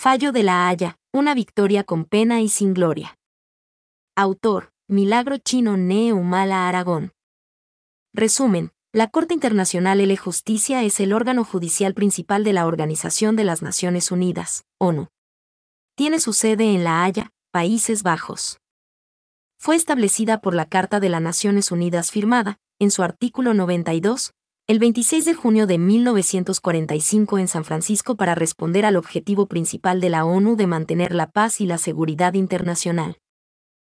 Fallo de La Haya, una victoria con pena y sin gloria. Autor, Milagro Chino Nee Humala Aragón. Resumen, la Corte Internacional de Justicia es el órgano judicial principal de la Organización de las Naciones Unidas, ONU. Tiene su sede en La Haya, Países Bajos. Fue establecida por la Carta de las Naciones Unidas firmada, en su artículo 92, el 26 de junio de 1945 en San Francisco para responder al objetivo principal de la ONU de mantener la paz y la seguridad internacional.